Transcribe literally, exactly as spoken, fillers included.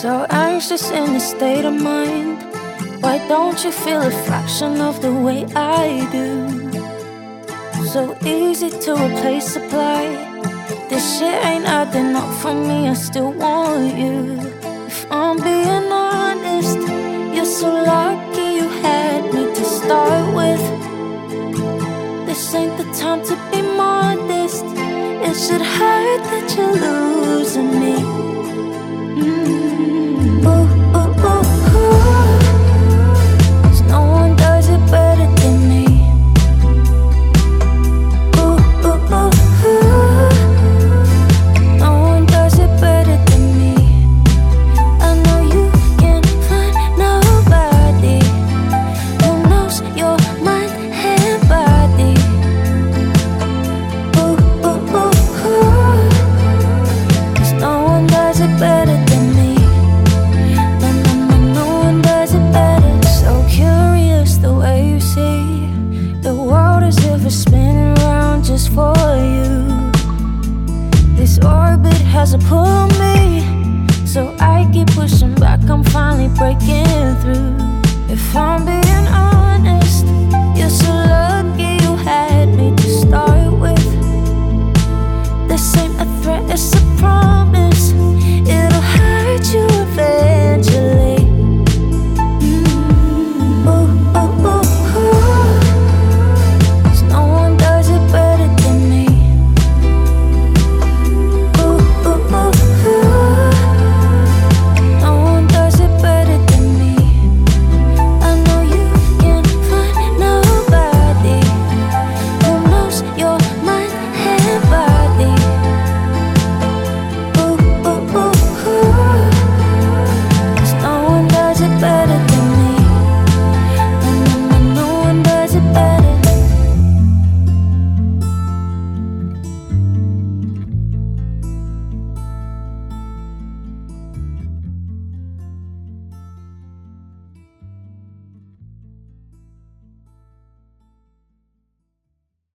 So anxious in this state of mind. Why don't you feel a fraction of the way I do? So easy to replace supply. This shit ain't adding up for me, I still want you. If I'm being honest, you're so lucky you had me to start with. This ain't the time to be modest. It should hurt that you lose